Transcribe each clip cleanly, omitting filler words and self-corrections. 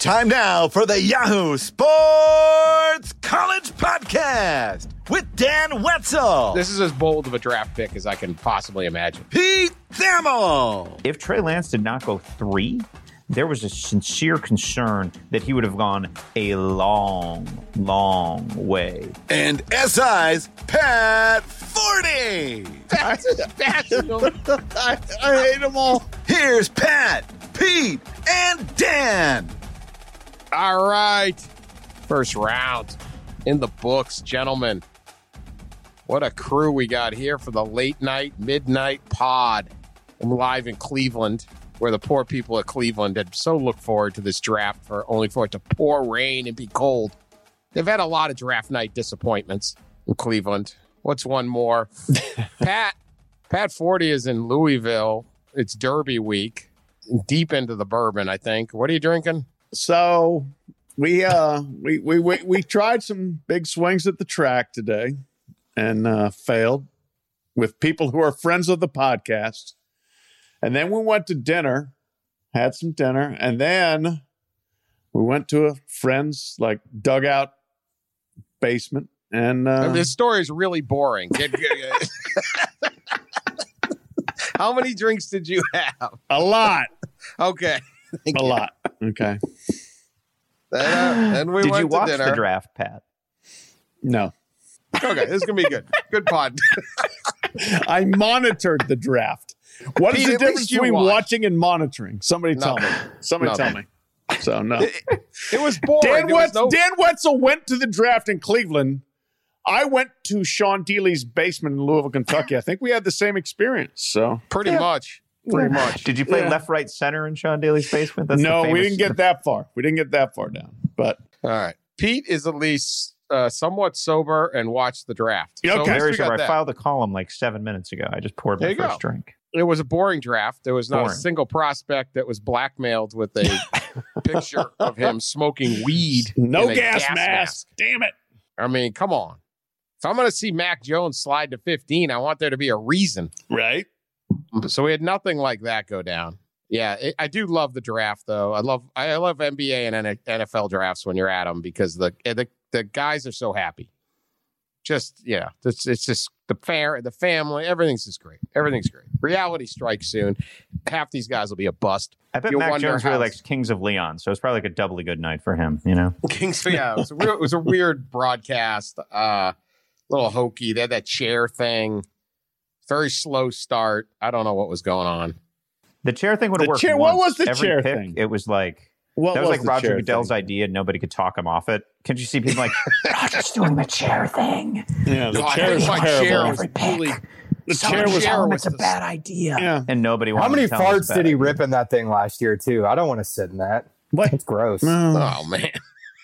Time now for the Yahoo Sports College Podcast with Dan Wetzel. This is as bold of a draft pick as I can possibly imagine. Pete Thamel. If Trey Lance did not go 3, there was a sincere concern that he would have gone a long, long way. And SI's Pat Forty. I hate them all. Here's Pat, Pete, and Dan. All right. First round in the books, gentlemen. What a crew we got here for the late night, midnight pod. I'm live in Cleveland, where the poor people of Cleveland had so looked forward to this draft only for it to pour rain and be cold. They've had a lot of draft night disappointments in Cleveland. What's one more? Pat Forty is in Louisville. It's Derby week. Deep into the bourbon, I think. What are you drinking? So we tried some big swings at the track today and failed with people who are friends of the podcast. And then we went to dinner, had some dinner, and then we went to a friend's dugout basement. And this story is really boring. How many drinks did you have? A lot. Okay. A lot. Okay. Then we Did went you watch to dinner. the draft, Pat? No. Okay, this is going to be good. Good pod. I monitored the draft. What is Pete, the at difference least you between watched. watching and monitoring? Somebody tell me. Somebody tell me. So, no. It was boring. Dan Wetzel went to the draft in Cleveland. I went to Sean Dealey's basement in Louisville, Kentucky. I think we had the same experience. So Pretty much. Did you play left, right, center in Sean Daly's basement? That's no, the we famous- didn't get that far. We didn't get that far down. But All right. Pete is at least somewhat sober and watched the draft. Okay. So at least Very we got sober. I that. filed a column 7 minutes ago. I just poured There my you go. first drink. It was a boring draft. There was not a Boring. single prospect that was blackmailed with a picture of him smoking weed. no in a gas mask. Damn it. I mean, come on. If I'm going to see Mac Jones slide to 15, I want there to be a reason. Right. So we had nothing like that go down. Yeah, I do love the draft, though. I love NBA and NFL drafts when you're at them because the guys are so happy. Just it's just the family, everything's just great. Everything's great. Reality strikes soon. Half these guys will be a bust. I bet You'll Mac wonder Jones really how- likes Kings of Leon, so it's probably a doubly good night for him, you know? Kings. Yeah, it was a weird broadcast. Little hokey. They had that chair thing. Very slow start. I don't know what was going on. The chair thing would have The worked chair- once. what was the Every chair pick, thing? It was What that was like the Roger chair Goodell's thing? idea and nobody could talk him off it. Can't you see people like, Roger's doing the chair thing? Yeah, the No, I chair think is my terrible. chair was Every pick. really. The chair was chair it's a bad idea. Yeah. And nobody wanted How many to tell him it's farts bad did he idea. rip in that thing last year, too? I don't want to sit in that. What? It's gross. No. Oh man.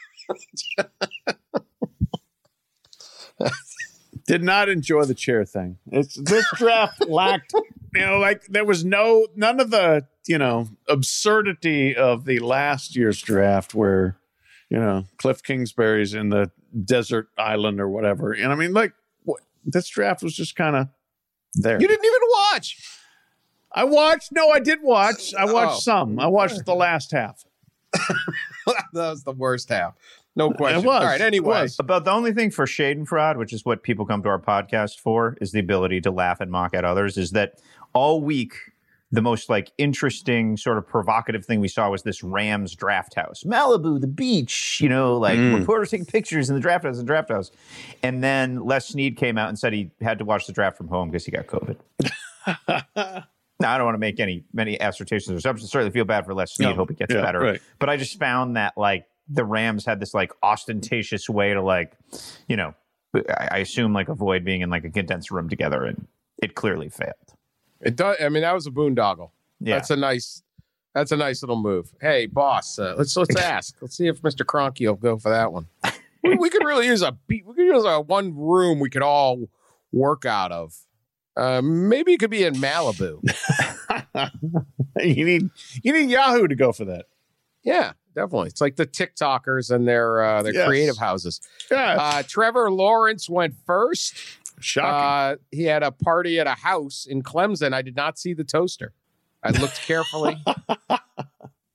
Did not enjoy the chair thing. This draft lacked, there was none of the, absurdity of the last year's draft where, Cliff Kingsbury's in the desert island or whatever. And I mean, this draft was just kind of there. You didn't even watch. I watched. No, I did watch. I watched Oh. some. I watched the last half. That was the worst half. No question. It was. All right. Anyway, It was. About the only thing for Schadenfreude, which is what people come to our podcast for, is the ability to laugh and mock at others, is that all week, the most interesting sort of provocative thing we saw was this Rams draft house. Malibu, the beach, reporters taking pictures in the draft house. And then Les Snead came out and said he had to watch the draft from home because he got COVID. Now, I don't want to make many assertions or assumptions. Certainly feel bad for Les Snead. No. Hope it gets Yeah, better. right. But I just found that the Rams had this ostentatious way to I assume avoid being in a condensed room together, and it clearly failed. it does. I mean, that was a boondoggle. Yeah. That's a nice little move. Hey, boss, let's ask. Let's see if Mr. Kroenke will go for that one. we could really use a one room we could all work out of. Maybe it could be in Malibu. You need Yahoo to go for that. Yeah, definitely. It's like the TikTokers and their Yes. creative houses. Yeah, Trevor Lawrence went first. shocking. He had a party at a house in Clemson. I did not see the toaster. I looked carefully.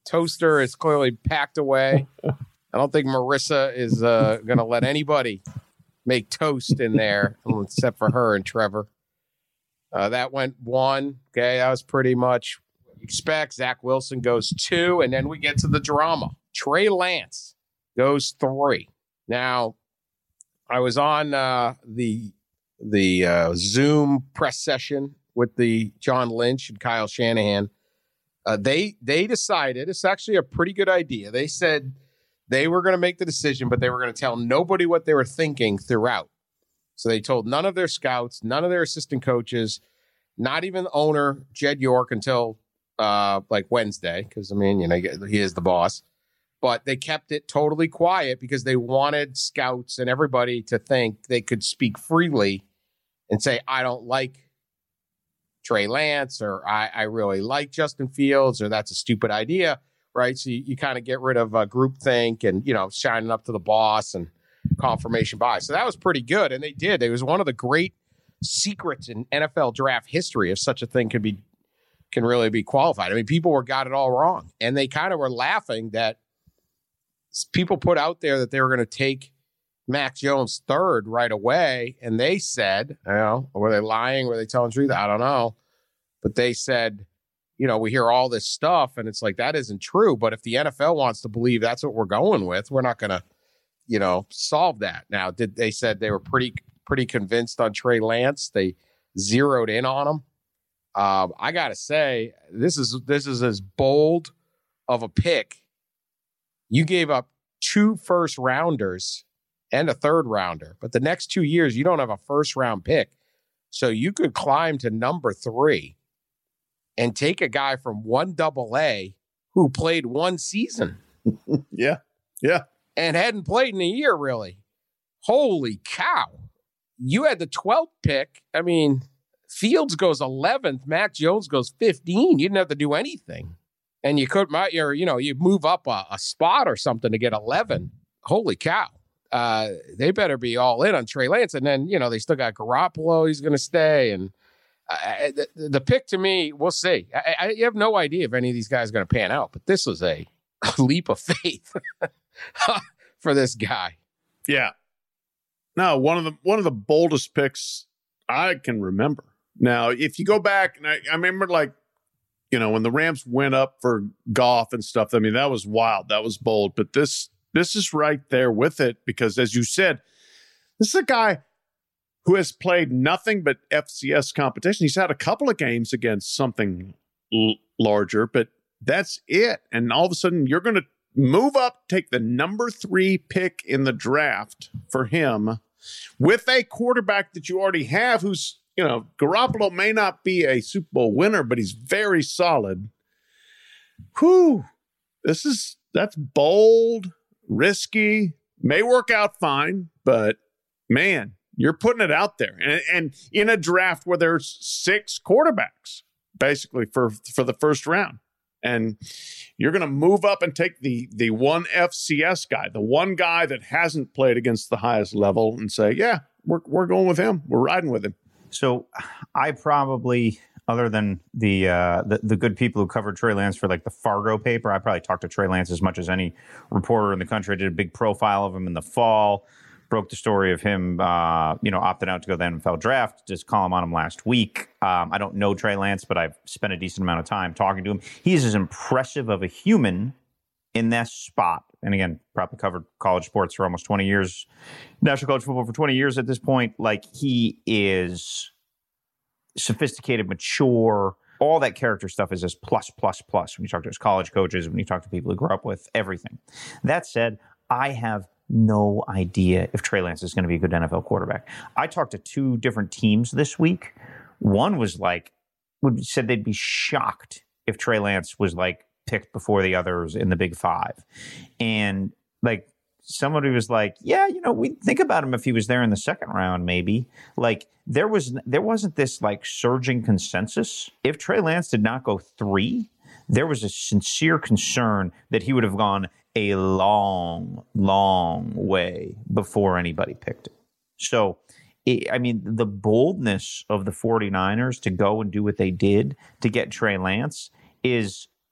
Toaster is clearly packed away. I don't think Marissa is going to let anybody make toast in there except for her and Trevor. That went 1. Okay, that was pretty much what you expect. Zach Wilson goes 2, and then we get to the drama. Trey Lance goes 3. Now, I was on the Zoom press session with the John Lynch and Kyle Shanahan. They decided, it's actually a pretty good idea. They said they were going to make the decision, but they were going to tell nobody what they were thinking throughout. So they told none of their scouts, none of their assistant coaches, not even the owner, Jed York, until like Wednesday, because, I mean, you know, he is the boss. But they kept it totally quiet because they wanted scouts and everybody to think they could speak freely and say, I don't like Trey Lance, or I really like Justin Fields, or that's a stupid idea, right? So you kind of get rid of groupthink and, you know, shining up to the boss and confirmation bias. So that was pretty good, and they did. It was one of the great secrets in NFL draft history, if such a thing can really be qualified. I mean, people got it all wrong, and they kind of were laughing that people put out there that they were going to take Mac Jones 3rd right away, and they said, you know, were they lying? Were they telling the truth? I don't know. But they said, you know, we hear all this stuff, and it's like, that isn't true. But if the NFL wants to believe that's what we're going with, we're not going to, you know, solve that. Now, they said they were pretty convinced on Trey Lance. They zeroed in on him. I got to say, this is as bold of a pick. You gave up 2 first-rounders and a 3rd rounder. But the next 2 years, you don't have a first-round pick. So you could climb to number 3 and take a guy from 1AA who played 1 season. Yeah. And hadn't played in a year, really. Holy cow. You had the 12th pick. I mean, Fields goes 11th. Mac Jones goes 15. You didn't have to do anything. And you could, you move up a spot or something to get 11. Holy cow. They better be all in on Trey Lance. And then, you know, they still got Garoppolo. He's going to stay. And the pick to me, we'll see. I have no idea if any of these guys are going to pan out. But this was a leap of faith for this guy. Yeah. No, one of the boldest picks I can remember. Now, if you go back, and I remember, like, you know, when the Rams went up for Goff and stuff, I mean, that was wild. That was bold. But this is right there with it because, as you said, this is a guy who has played nothing but FCS competition. He's had a couple of games against something larger, but that's it. And all of a sudden, you're going to move up, take the number 3 pick in the draft for him with a quarterback that you already have who's, you know, Garoppolo may not be a Super Bowl winner, but he's very solid. Whew. That's bold, risky, may work out fine, but man, you're putting it out there. And in a draft where there's 6 quarterbacks, basically, for the first round. And you're going to move up and take the one FCS guy, the one guy that hasn't played against the highest level, and say, yeah, we're going with him. We're riding with him. So I probably, other than the good people who covered Trey Lance for like the Fargo paper, I probably talked to Trey Lance as much as any reporter in the country. I did a big profile of him in the fall, broke the story of him, opting out to go to the NFL draft, just column on him last week. I don't know Trey Lance, but I've spent a decent amount of time talking to him. He's as impressive of a human in that spot. And again, probably covered college sports for almost 20 years, National College Football for 20 years at this point. Like, he is sophisticated, mature. All that character stuff is just plus when you talk to his college coaches, when you talk to people who grew up with, everything. That said, I have no idea if Trey Lance is going to be a good NFL quarterback. I talked to 2 different teams this week. One was said they'd be shocked if Trey Lance was picked before the others in the Big 5. And somebody was like, yeah, we'd think about him if he was there in the 2nd round, maybe. There wasn't this surging consensus. If Trey Lance did not go 3, there was a sincere concern that he would have gone a long, long way before anybody picked him. So, the boldness of the 49ers to go and do what they did to get Trey Lance is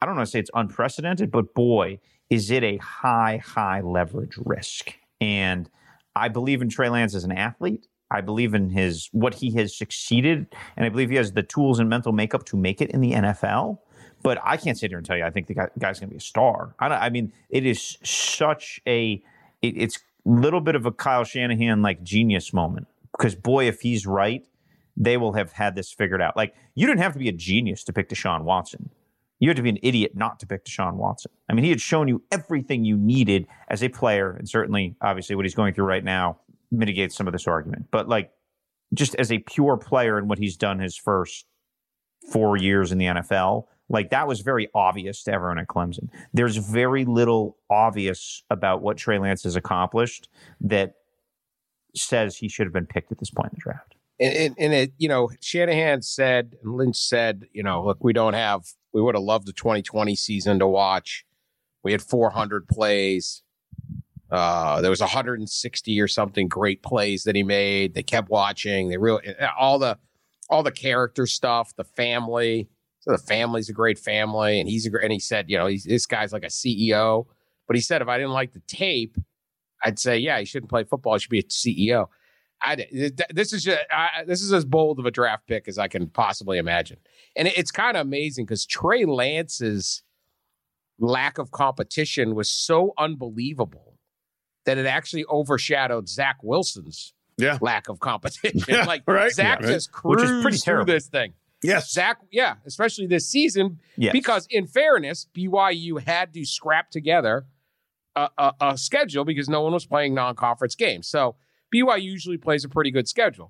I don't want to say it's unprecedented, but boy, is it a high leverage risk. And I believe in Trey Lance as an athlete. I believe in what he has succeeded, and I believe he has the tools and mental makeup to make it in the NFL. But I can't sit here and tell you I think the guy's going to be a star. I mean, it is such it's a little bit of a Kyle Shanahan like genius moment, because boy, if he's right, they will have had this figured out. Like, you didn't have to be a genius to pick Deshaun Watson. You had to be an idiot not to pick Deshaun Watson. I mean, he had shown you everything you needed as a player, and certainly, obviously, what he's going through right now mitigates some of this argument. But like, just as a pure player and what he's done his first 4 years in the NFL, like, that was very obvious to everyone at Clemson. There's very little obvious about what Trey Lance has accomplished that says he should have been picked at this point in the draft. And it, Shanahan said, and Lynch said, look, we would have loved the 2020 season to watch. We had 400 plays. There was 160 or something great plays that he made. They kept watching. They really, all the character stuff, the family. So the family's a great family, and he said, this guy's like a CEO. But he said, if I didn't like the tape, I'd say, yeah, he shouldn't play football. He should be a CEO. This is as bold of a draft pick as I can possibly imagine. And it's kind of amazing because Trey Lance's lack of competition was so unbelievable that it actually overshadowed Zach Wilson's lack of competition. Zach just cruised through this thing. Yes. Zach, especially this season, because in fairness, BYU had to scrap together a schedule because no one was playing non-conference games. So BYU usually plays a pretty good schedule.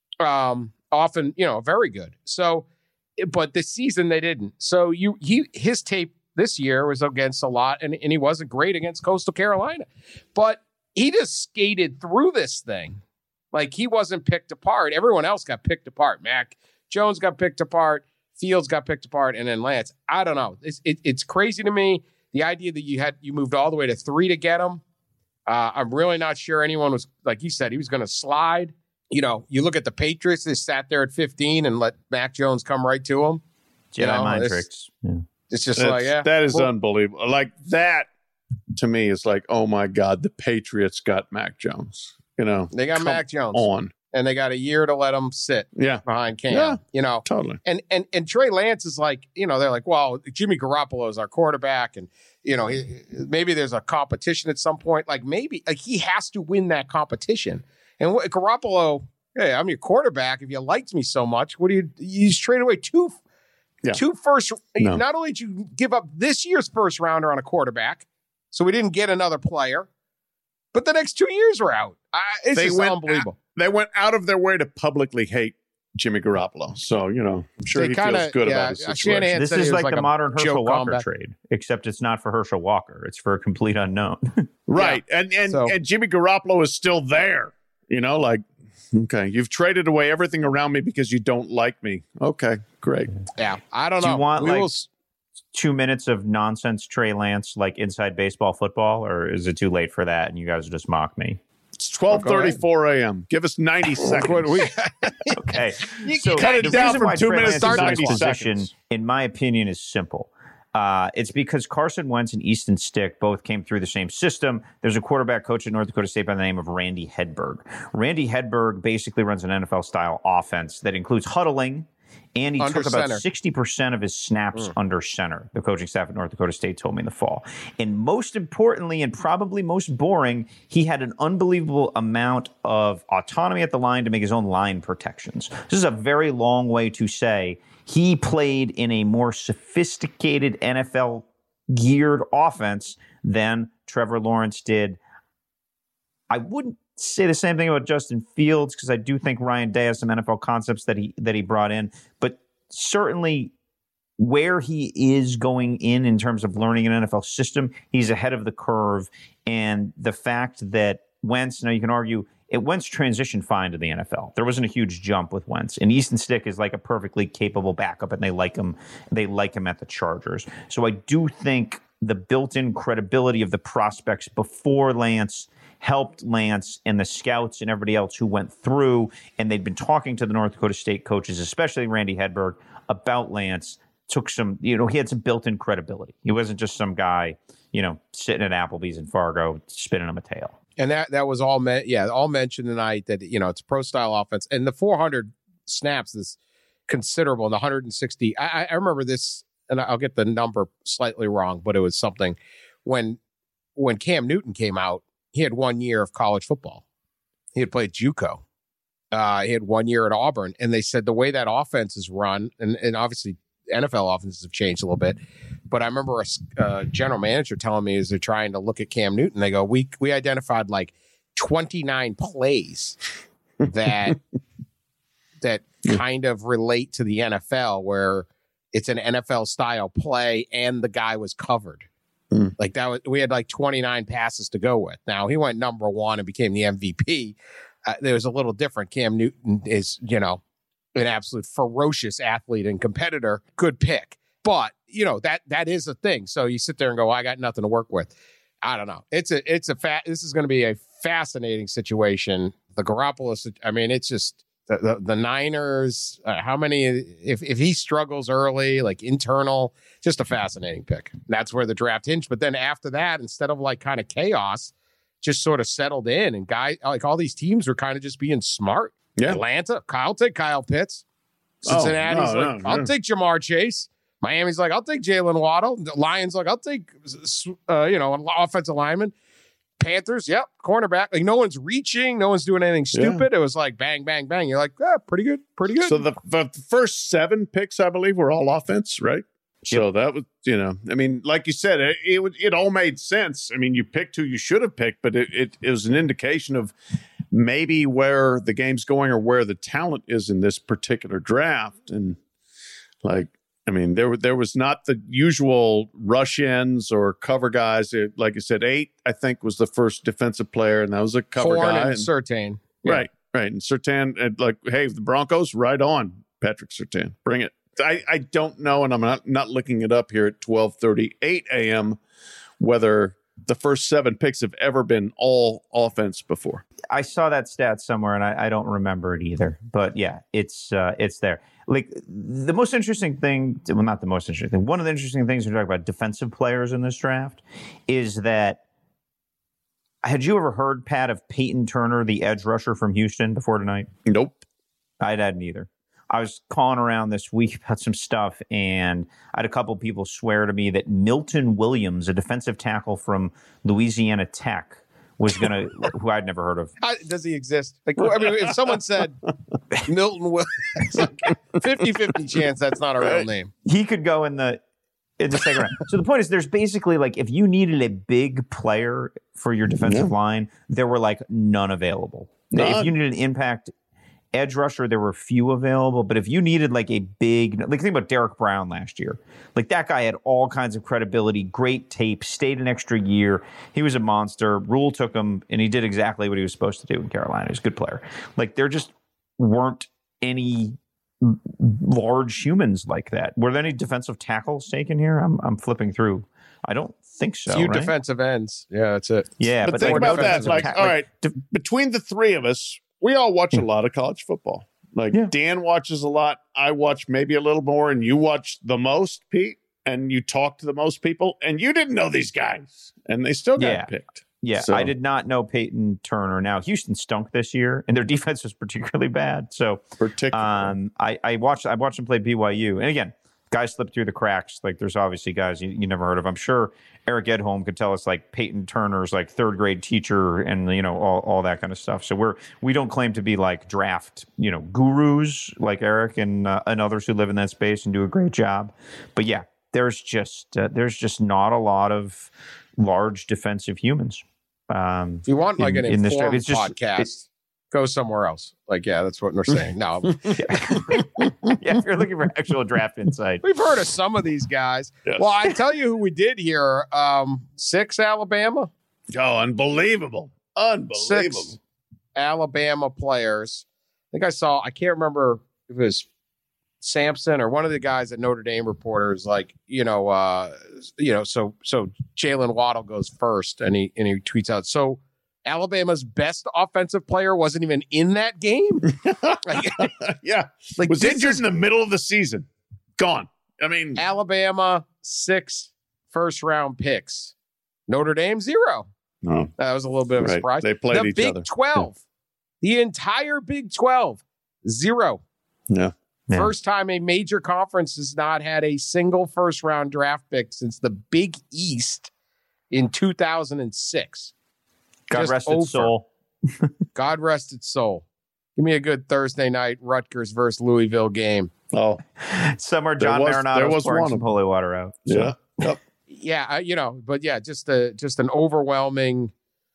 Often, very good. So, but this season they didn't. So his tape this year was against a lot, and he wasn't great against Coastal Carolina. But he just skated through this thing. Like, he wasn't picked apart. Everyone else got picked apart. Mac Jones got picked apart. Fields got picked apart. And then Lance. I don't know. It's crazy to me. The idea that you moved all the way to 3 to get him. I'm really not sure anyone was, like you said, he was going to slide. You look at the Patriots, they sat there at 15 and let Mac Jones come right to him. Mind tricks. Yeah. It's just that is unbelievable. Like, that to me is like, oh my God, the Patriots got Mac Jones. They got Mac Jones on, and they got a year to let him sit behind Cam. Yeah, totally. And Trey Lance is like, they're like, well, Jimmy Garoppolo is our quarterback, and maybe there's a competition at some point. Like, maybe he has to win that competition. And Garoppolo, hey, I'm your quarterback. If you liked me so much, what do you just trade away two first? No. Not only did you give up this year's first rounder on a quarterback, so we didn't get another player, but the next 2 years were out. It's just unbelievable. They went out of their way to publicly hate Jimmy Garoppolo. So, I'm sure he feels good about his situation. This is like the modern Herschel Walker trade, except it's not for Herschel Walker. It's for a complete unknown. Right. Yeah. And Jimmy Garoppolo is still there. Okay, you've traded away everything around me because you don't like me. Okay, great. Yeah, I don't know. Do you want 2 minutes of nonsense Trey Lance, like inside baseball football, or is it too late for that and you guys just mock me? It's 12:34 a.m. Give us 90 seconds. Okay. So cut it down from 2 minutes to 90 seconds. In my opinion, is simple. It's because Carson Wentz and Easton Stick both came through the same system. There's a quarterback coach at North Dakota State by the name of Randy Hedberg. Randy Hedberg basically runs an NFL-style offense that includes huddling, and he took about 60% of his snaps under center. The coaching staff at North Dakota State told me in the fall. And most importantly, and probably most boring, he had an unbelievable amount of autonomy at the line to make his own line protections. This is a very long way to say he played in a more sophisticated NFL-geared offense than Trevor Lawrence did. I wouldn't say the same thing about Justin Fields, because I do think Ryan Day has some NFL concepts that he brought in, but certainly where he is going in terms of learning an NFL system, he's ahead of the curve. And the fact that Wentz, now you can argue, Wentz transitioned fine to the NFL. There wasn't a huge jump with Wentz. And Easton Stick is like a perfectly capable backup, and they like him at the Chargers. So I do think the built-in credibility of the prospects before Lance helped Lance and the scouts and everybody else who went through, and they'd been talking to the North Dakota State coaches, especially Randy Hedberg, about Lance took some, he had some built-in credibility. He wasn't just some guy, sitting at Applebee's in Fargo, spinning him a tail. And that was all all mentioned tonight that, it's a pro style offense. And the 400 snaps is considerable. And the 160, I remember this, and I'll get the number slightly wrong, but it was something when Cam Newton came out, he had 1 year of college football. He had played JUCO. He had 1 year at Auburn. And they said the way that offense is run, and obviously NFL offenses have changed a little bit, but I remember a general manager telling me as they're trying to look at Cam Newton, they go, we identified like 29 plays that kind of relate to the NFL, where it's an NFL style play and the guy was covered. Like we had like 29 passes to go with. Now he went number one and became the MVP. There was a little different. Cam Newton is, an absolute ferocious athlete and competitor. Good pick. But, that is a thing. So you sit there and go, I got nothing to work with. I don't know. This is going to be a fascinating situation. The Garoppolo, it's just the Niners, how many, if he struggles early, like internal, just a fascinating pick. That's where the draft hinged. But then after that, instead of like kind of chaos, just sort of settled in, and like all these teams were kind of just being smart. Yeah. Atlanta, I'll take Kyle Pitts. Cincinnati's I'll take Jamar Chase. Miami's like, I'll take Jalen Waddle. The Lions like, I'll take, an offensive lineman. Panthers, yep, cornerback. Like no one's reaching, no one's doing anything stupid. Yeah. It was like bang, bang, bang. You're like, pretty good. So the first 7 picks, I believe, were all offense, right? So that was, like you said, it all made sense. You picked who you should have picked, but it was an indication of maybe where the game's going or where the talent is in this particular draft. And there was not the usual rush ins or cover guys. Like I said, 8, I think, was the first defensive player, and that was a cover Horn guy. And Surtain. Yeah. Right. And Surtain, hey, the Broncos, right on, Patrick Surtain. Bring it. I don't know, and I'm not looking it up here at 12:38 a.m., whether the first 7 picks have ever been all offense before. I saw that stat somewhere, and I don't remember it either. But yeah, it's there. Like the most interesting thing, well, not the most interesting thing. One of the interesting things when we talk about defensive players in this draft is that, had you ever heard, Pat, of Peyton Turner, the edge rusher from Houston, before tonight? Nope. I hadn't either. I was calling around this week about some stuff, and I had a couple people swear to me that Milton Williams, a defensive tackle from Louisiana Tech, was going to, who I'd never heard of. Does he exist? If someone said Milton Williams, 50-50 chance that's not a real name. He could go in the second round. So the point is, there's basically like, if you needed a big player for your defensive line, there were like none available. If you needed an impact edge rusher, there were few available. But if you needed like a big, think about Derek Brown last year. Like that guy had all kinds of credibility, great tape, stayed an extra year. He was a monster. Rule took him, and he did exactly what he was supposed to do in Carolina. He was a good player. Like there just weren't any large humans like that. Were there any defensive tackles taken here? I'm flipping through. I don't think so. Few defensive ends. Yeah, that's it. Yeah, but think about that. All right, between the three of us, we all watch a lot of college football. Dan watches a lot. I watch maybe a little more, and you watch the most, Pete, and you talk to the most people, and you didn't know these guys, and they still got picked. Yeah, so. I did not know Peyton Turner. Now, Houston stunk this year, and their defense was particularly bad. So, I watched them play BYU, and again, guys slip through the cracks. Like, there's obviously guys you never heard of. I'm sure Eric Edholm could tell us, like, Peyton Turner's, like, 3rd grade teacher and, all that kind of stuff. So we don't claim to be, like, draft, gurus like Eric and others who live in that space and do a great job. But, yeah, there's just not a lot of large defensive humans. If you want, like, an informed podcast, go somewhere else. Like, yeah, that's what they're saying. No. Yeah, if you're looking for actual draft insight. We've heard of some of these guys. Yes. Well, I tell you who we did hear. 6 Alabama. Oh, unbelievable. 6 Alabama players. I think I can't remember if it was Sampson or one of the guys at Notre Dame reporters, like, so Jalen Waddle goes first, and he tweets out, so Alabama's best offensive player wasn't even in that game. Yeah. Was injured in the middle of the season. Gone. I mean, Alabama, 6 first-round picks. Notre Dame, 0. no. That was a little bit of a Right. surprise. They played the each Big other. 12. The entire Big 12, 0. Yeah. Yeah. First time a major conference has not had a single first-round draft pick since the Big East in 2006. God Just rest over. its soul. God rest its soul. Give me a good Thursday night Rutgers versus Louisville game. Oh, Somewhere There John was Marinato's pouring one some of them. holy water out. So, yeah. Yep. Yeah, but yeah, just an overwhelming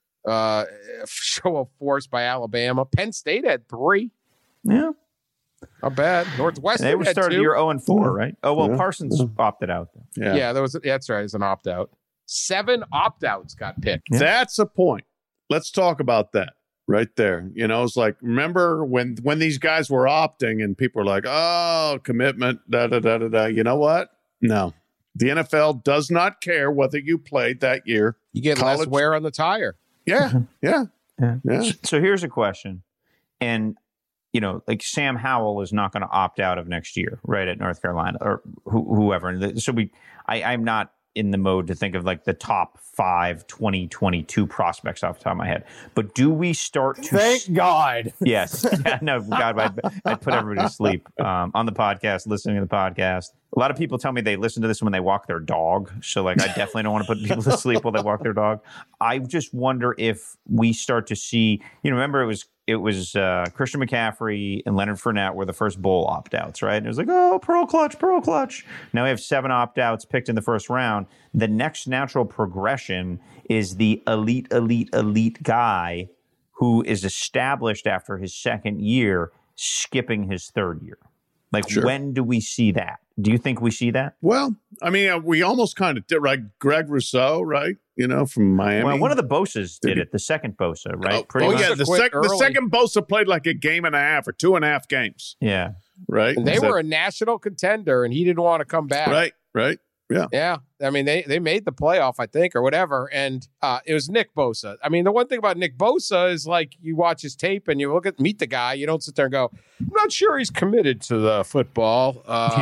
show of force by Alabama. Penn State had 3. yeah. Not bad. Northwestern They were had started 2. year 0-4, right? Oh, well, Yeah. Parsons opted out. Yeah. Yeah, that's right. It's an opt-out. 7 opt-outs got picked. Yeah. That's a point. Let's talk about that right there. It's like, remember when these guys were opting and people were like, oh, commitment, da-da-da-da-da. You know what? No. The NFL does not care whether you played that year. You get less College- wear on the tire. Yeah. Yeah. Yeah. Yeah. So here's a question. And, like Sam Howell is not going to opt out of next year, right, at North Carolina or whoever. So I'm not in the mode to think of like the top 5 2022 prospects off the top of my head. But do we start to... Thank God. Yes. Yeah, no, God, I'd put everybody to sleep on the podcast, listening to the podcast. A lot of people tell me they listen to this when they walk their dog. So, like, I definitely don't want to put people to sleep while they walk their dog. I just wonder if we start to see, remember it was Christian McCaffrey and Leonard Fournette were the first bowl opt-outs, right? And it was like, oh, pearl clutch. Now we have 7 opt-outs picked in the first round. The next natural progression is the elite guy who is established after his second year, skipping his third year. Like, Sure. When do we see that? Do you think we see that? Well, I mean, we almost kind of did, right? Greg Rousseau, right? From Miami. Well, one of the Bosas did it, the second Bosa, right? Oh, much. yeah. much. The Quit early. second Bosa played like a game and a half or 2.5 games, Yeah. right? And they were a national contender, and he didn't want to come back. Right. Yeah. Yeah. I mean, they made the playoff, I think, or whatever. And it was Nick Bosa. I mean, the one thing about Nick Bosa is like you watch his tape and you meet the guy. You don't sit there and go, I'm not sure he's committed to the football.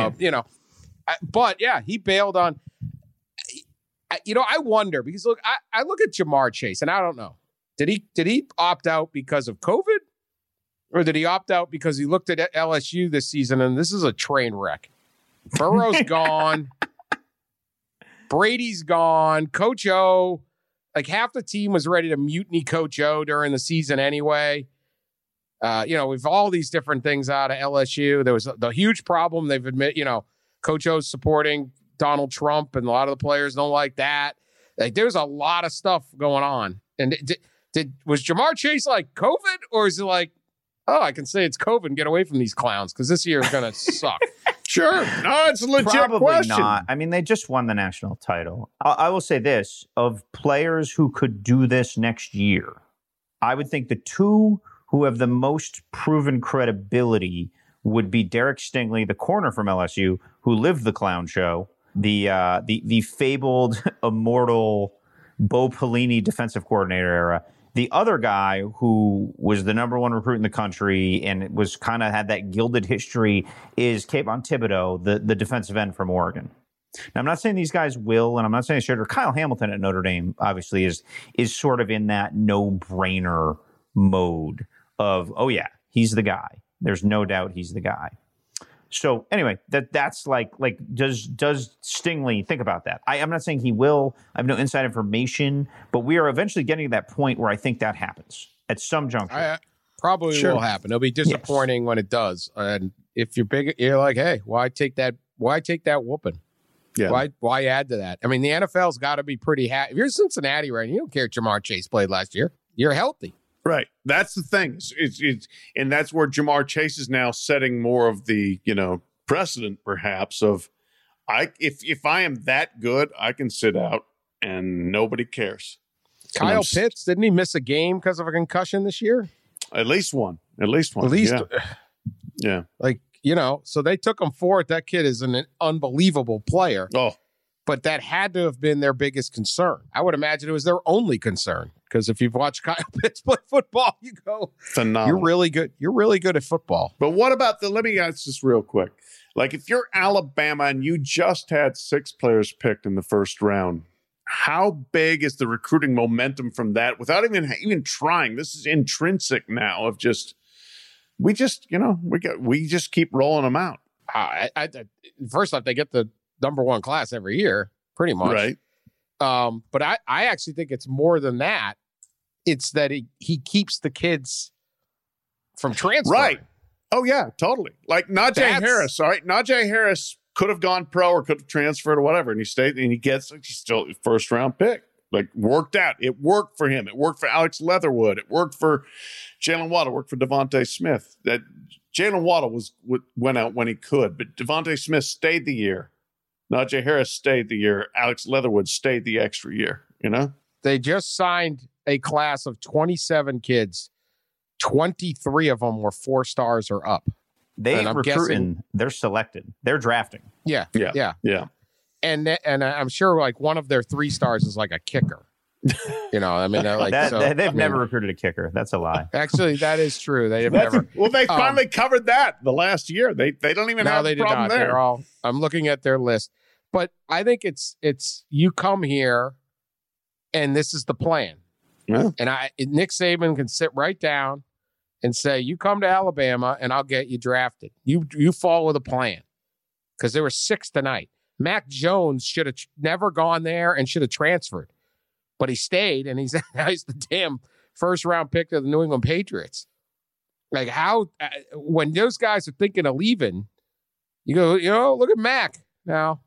But yeah, he bailed on. I wonder because look, I look at Jamar Chase and I don't know. Did he opt out because of COVID? Or did he opt out because he looked at LSU this season and this is a train wreck? Burrow's gone. Brady's gone. Coach O, like half the team was ready to mutiny Coach O during the season anyway. We've all these different things out of LSU. There was the huge problem they've admitted, Coach O's supporting Donald Trump and a lot of the players don't like that. Like there's a lot of stuff going on. And was Jamar Chase like COVID or is it like, oh, I can say it's COVID and get away from these clowns because this year is going to suck? Sure. No, it's a legit Probably question. not. I mean, they just won the national title. I will say this, of players who could do this next year, I would think the 2 who have the most proven credibility would be Derek Stingley, the corner from LSU, who lived the clown show, the fabled, immortal Bo Pelini defensive coordinator era. The other guy who was the number 1 recruit in the country and was kind of had that gilded history is Kayvon Thibodeau, the defensive end from Oregon. Now, I'm not saying these guys will, and I'm not saying they should. Or Kyle Hamilton at Notre Dame, obviously, is sort of in that no-brainer mode of, oh, yeah, he's the guy. There's no doubt he's the guy. So anyway, that's like does Stingley think about that? I'm not saying he will. I have no inside information, but we are eventually getting to that point where I think that happens at some juncture. Probably Sure. will happen. It'll be disappointing when it does. And if you're big, you're like, hey, why take that whooping? Yeah. Why add to that? I mean, the NFL's got to be pretty happy. If you're Cincinnati, right, you don't care if Jamar Chase played last year. You're healthy. Right. That's the thing. It's and that's where Jamar Chase is now setting more of the, precedent perhaps of if I am that good, I can sit out and nobody cares. Kyle Pitts, didn't he miss a game because of a concussion this year? At least one. At least, Yeah. So they took him for it. That kid is an unbelievable player. Oh, But that had to have been their biggest concern. I would imagine it was their only concern. Because if you've watched Kyle Pitts play football, you go, phenomenal. you're really good. You're really good at football. But what about let me ask this real quick. Like if you're Alabama and you just had 6 players picked in the first round, how big is the recruiting momentum from that without even trying? This is intrinsic now of we just keep rolling them out. First off, they get the number 1 class every year, pretty much. Right. But I actually think it's more than that. It's that he keeps the kids from transferring. Right. Oh, yeah, totally. Like Najee Harris, all right? Najee Harris could have gone pro or could have transferred or whatever, and he stayed, and he's still a first-round pick. Like, worked out. It worked for him. It worked for Alex Leatherwood. It worked for Jalen Waddle. It worked for Devontae Smith. That Jalen Waddle went out when he could, but Devontae Smith stayed the year. Najee Harris stayed the year. Alex Leatherwood stayed the extra year, you know? They just signed a class of 27 kids. 23 of them were 4 stars or up. They recruiting, they're selected. They're drafting. Yeah. And I'm sure like one of their 3 stars is like a kicker. You know, I mean, they've never recruited a kicker. That's a lie. Actually, that is true. They have never. Well, they finally covered that the last year. They don't even have a problem there. They're all. I'm looking at their list, but I think it's you come here, and this is the plan. Yeah. And Nick Saban can sit right down and say, "You come to Alabama, and I'll get you drafted. You follow the plan," because there were 6 tonight. Mac Jones should have never gone there and should have transferred. But he stayed, and he's the damn first-round pick of the New England Patriots. Like, how, when those guys are thinking of leaving, you go, look at Mac now.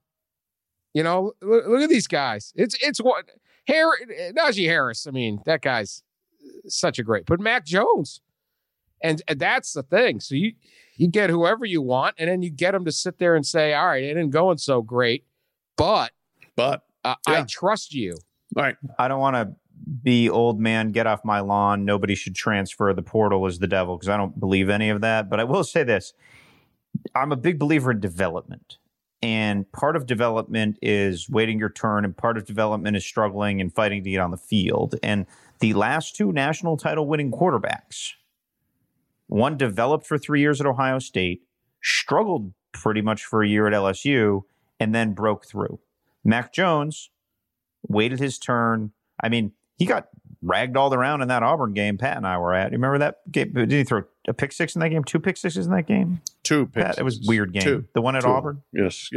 Look at these guys. It's what, Najee Harris, I mean, that guy's such a great, but Mac Jones. And that's the thing. So you get whoever you want, and then you get them to sit there and say, all right, it isn't going so great, but I trust you. Right. I don't want to be old man, get off my lawn. Nobody should transfer. The portal is the devil, because I don't believe any of that. But I will say this. I'm a big believer in development. And part of development is waiting your turn. And part of development is struggling and fighting to get on the field. And the last 2 national title winning quarterbacks, one developed for 3 years at Ohio State, struggled pretty much for a year at LSU, and then broke through. Mac Jones waited his turn. I mean, he got ragged around in that Auburn game Pat and I were at. You remember that game? Did he throw a pick 6 in that game? 2 pick 6s in that game? 2 pick 6s. It was a weird game. 2. The one at Auburn? Yes.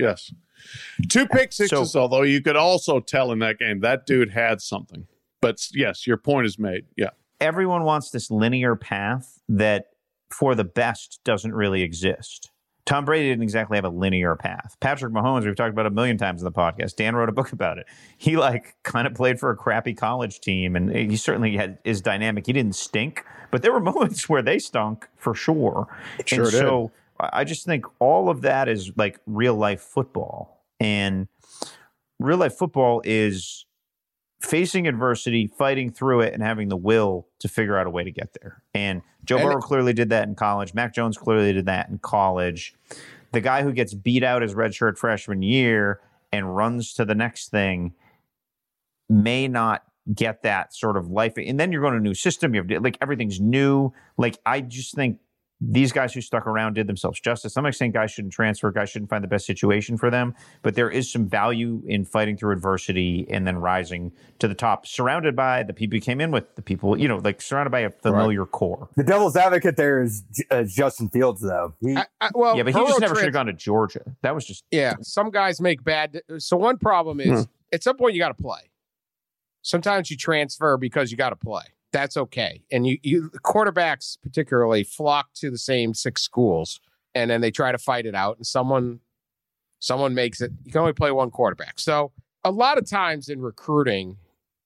2 pick 6s, although you could also tell in that game that dude had something. But yes, your point is made. Yeah. Everyone wants this linear path that for the best doesn't really exist. Tom Brady didn't exactly have a linear path. Patrick Mahomes, we've talked about a million times in the podcast. Dan wrote a book about it. He kind of played for a crappy college team, and he certainly had his dynamic. He didn't stink, but there were moments where they stunk for sure. Sure and did. So I just think all of that is like real life football, and real life football is facing adversity, fighting through it, and having the will to figure out a way to get there. And Joe Burrow clearly did that in college. Mac Jones clearly did that in college. The guy who gets beat out his redshirt freshman year and runs to the next thing may not get that sort of life. And then you're going to a new system. You have everything's new. I just think these guys who stuck around did themselves justice. I'm not saying guys shouldn't transfer, guys shouldn't find the best situation for them, but there is some value in fighting through adversity and then rising to the top, surrounded by the people you came in with, the people, surrounded by a familiar core. The devil's advocate there is Justin Fields, though. But he just never should have gone to Georgia. That was just... Yeah, some guys make bad... So one problem is, at some point you got to play. Sometimes you transfer because you got to play. That's okay. And you quarterbacks particularly flock to the same 6 schools, and then they try to fight it out, and someone makes it. You can only play one quarterback. So a lot of times in recruiting,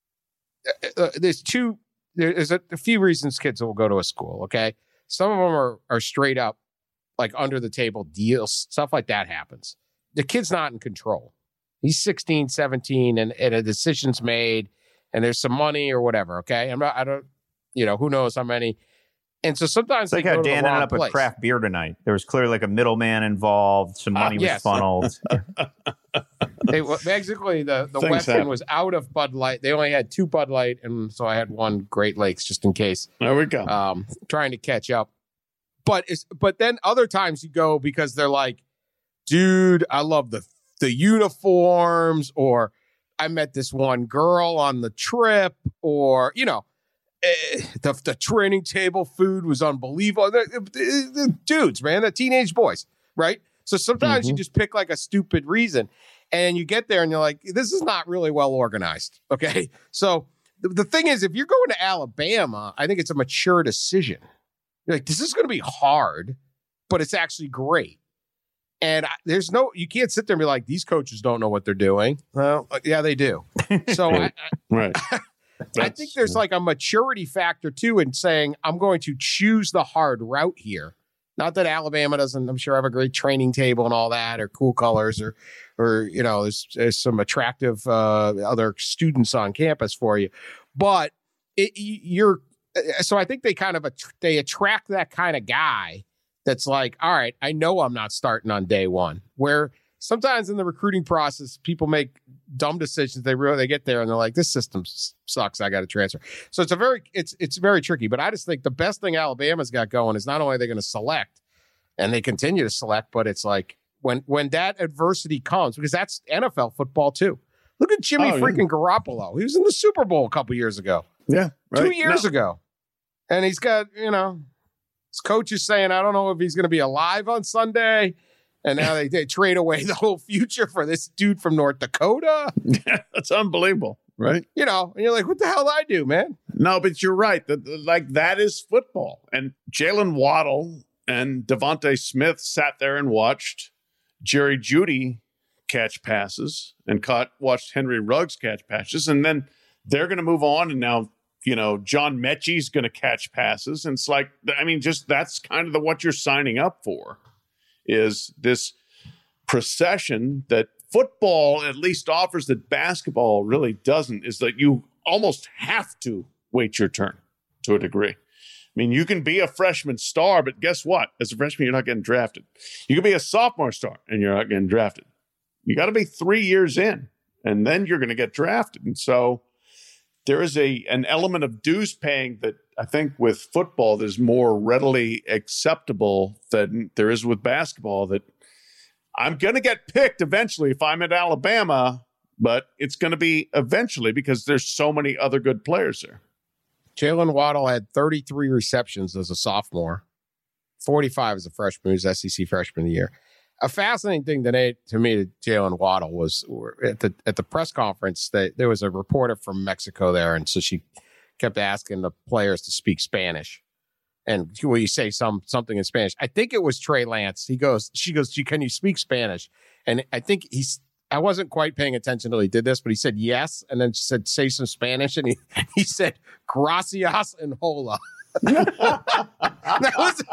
there's a few reasons kids will go to a school. Okay. Some of them are straight up like under the table deals. Stuff like that happens. The kid's not in control. He's 16, 17 and a decision's made. And there's some money or whatever, okay? Who knows how many. And so sometimes it's like how Dan ended up with craft beer tonight. There was clearly like a middleman involved. Some money was funneled. Basically, the Weston was out of Bud Light. They only had 2 Bud Light, and so I had 1 Great Lakes just in case. There we go. Trying to catch up. But then other times you go because they're like, dude, I love the uniforms, or I met this one girl on the trip, or, the training table food was unbelievable. The dudes, man, the teenage boys, right? So sometimes you just pick like a stupid reason and you get there and you're like, this is not really well organized. Okay. So the thing is, if you're going to Alabama, I think it's a mature decision. You're like, this is going to be hard, but it's actually great. And you can't sit there and be like, these coaches don't know what they're doing. Well, yeah, they do. So Right. I think there's like a maturity factor too in saying, I'm going to choose the hard route here. Not that Alabama doesn't, I'm sure, have a great training table and all that, or cool colors, or there's some attractive other students on campus for you. But so I think they kind of they attract that kind of guy that's like, all right, I know I'm not starting on day one. Where sometimes in the recruiting process, people make dumb decisions. They get there and they're like, this system sucks. I got to transfer. So it's very tricky. But I just think the best thing Alabama's got going is not only are they going to select, and they continue to select, but it's like when that adversity comes, because that's NFL football too. Look at Jimmy freaking Garoppolo. He was in the Super Bowl a couple years ago. Yeah, right. 2 years ago. And he's got, his coach is saying, I don't know if he's going to be alive on Sunday. And now they trade away the whole future for this dude from North Dakota. That's unbelievable, right? And you're like, what the hell did I do, man? No, but you're right. That is football. And Jalen Waddle and Devontae Smith sat there and watched Jerry Jeudy catch passes and watched Henry Ruggs catch passes. And then they're going to move on. And now, John Mechie's going to catch passes. And it's like, just that's kind of what you're signing up for, is this procession that football at least offers that basketball really doesn't, is that you almost have to wait your turn to a degree. You can be a freshman star, but guess what? As a freshman, you're not getting drafted. You can be a sophomore star and you're not getting drafted. You got to be 3 years in, and then you're going to get drafted. And so there is an element of dues paying that I think with football that is more readily acceptable than there is with basketball, that I'm going to get picked eventually if I'm at Alabama, but it's going to be eventually because there's so many other good players there. Jalen Waddle had 33 receptions as a sophomore, 45 as a freshman. He was SEC Freshman of the Year. A fascinating thing to me to Jalen Waddle was at the press conference that there was a reporter from Mexico there, and so she kept asking the players to speak Spanish. And will you say something in Spanish? I think it was Trey Lance. She goes, can you speak Spanish? And I think I wasn't quite paying attention until he did this, but he said yes. And then she said, say some Spanish. And he said, gracias and hola. That was